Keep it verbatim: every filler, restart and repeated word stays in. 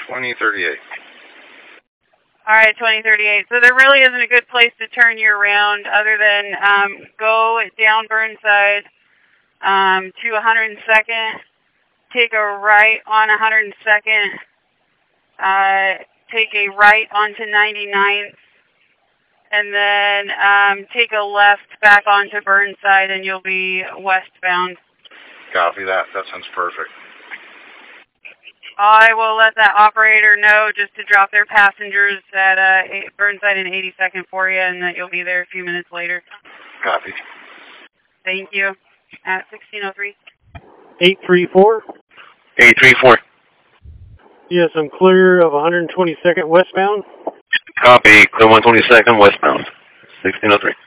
twenty thirty-eight. All right, twenty thirty-eight. So there really isn't a good place to turn you around other than um, go down Burnside um, to one hundred second, take a right on one hundred second, uh, take a right onto ninety-ninth, and then um, take a left back onto Burnside, and you'll be westbound. Copy that. That sounds perfect. I will let that operator know just to drop their passengers at uh, Burnside and eighty-second for you, and that you'll be there a few minutes later. Copy. Thank you. At sixteen oh three. eight three four. eight three four. Yes, I'm clear of one hundred twenty-second westbound. Copy. Clear one twenty-second westbound. sixteen oh three.